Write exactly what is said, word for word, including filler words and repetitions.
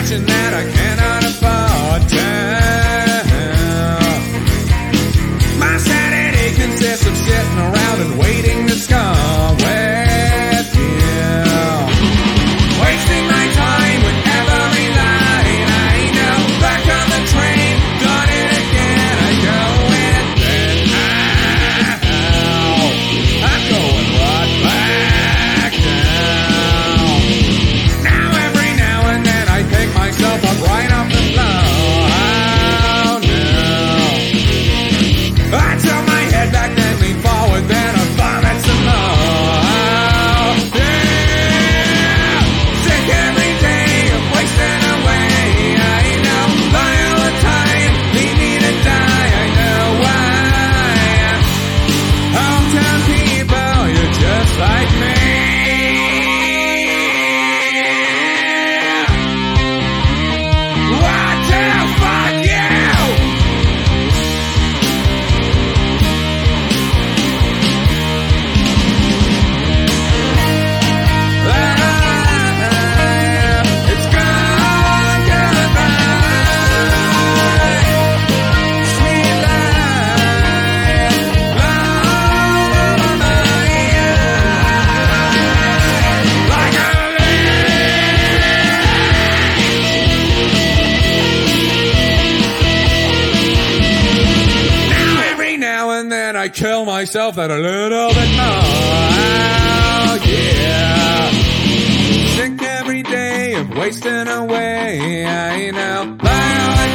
fortune that I cannot afford to. My sanity consists of sitting around and waiting to score with you. Wasting my time with every line I know. Back on the train, done it again. I go in then out. I'm going right back down. Now every now and then I pick myself up right off the floor. I tilt my head back, then lean forward, then I vomit some more. Yeah, sick every day of wasting away. I know, lie all the time, leave me to die. I know why. Hometown people, you're just like me. What the fuck, you? It's gone goodbye, sweet life, long over my eyes, like a leech. Now every now and then I kill myself that a little bit more. Oh, yeah. Sick every day of wasting away. I know. Lie